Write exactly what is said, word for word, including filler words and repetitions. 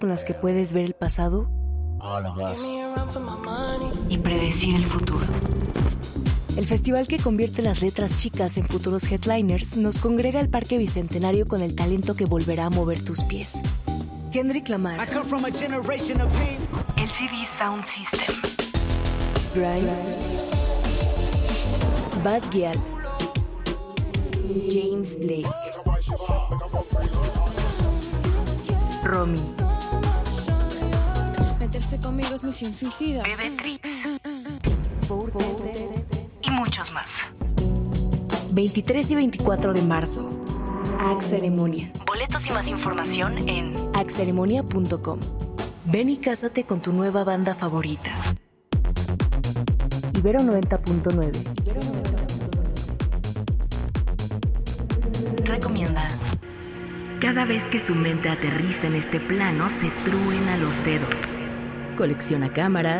con las que puedes ver el pasado y predecir el futuro. El festival que convierte las letras chicas en futuros headliners nos congrega al Parque Bicentenario con el talento que volverá a mover tus pies. Kendrick Lamar, L C D Sound System, Grimes, Bad Gyal, James Blake, Romy, meterse conmigo es misión suicida. Bebe Trips y muchos más. veintitrés y veinticuatro de marzo. Axe Ceremonia. Boletos y más información en axe ceremonia punto com. Ven y cásate con tu nueva banda favorita. Ibero noventa punto nueve. Recomienda. Cada vez que su mente aterriza en este plano, se truena los dedos. Colecciona cámaras,